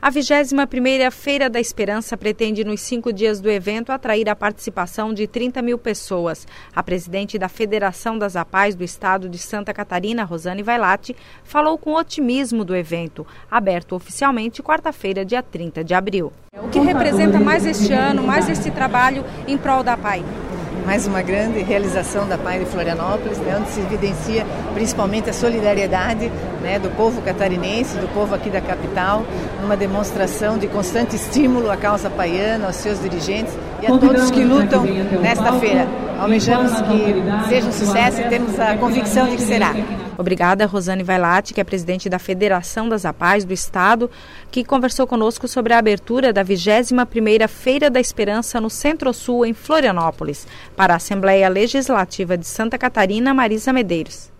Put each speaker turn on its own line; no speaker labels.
A 21ª Feira da Esperança pretende, nos 5 dias do evento, atrair a participação de 30 mil pessoas. A presidente da Federação das APAES do Estado de Santa Catarina, Rosane Vailate, falou com otimismo do evento, aberto oficialmente quarta-feira, dia 30 de abril. O que representa mais este ano, mais este trabalho em prol da APAE?
Mais uma grande realização da APAE de Florianópolis, onde se evidencia principalmente a solidariedade do povo catarinense, do povo aqui da capital, numa demonstração de constante estímulo à causa apaiana, aos seus dirigentes e a todos que lutam nesta feira. Almejamos que seja um sucesso e temos a convicção de que será.
Obrigada, Rosane Vailate, que é presidente da Federação das APAES do Estado, que conversou conosco sobre a abertura da 21ª Feira da Esperança no Centro-Sul, em Florianópolis. Para a Assembleia Legislativa de Santa Catarina, Marisa Medeiros.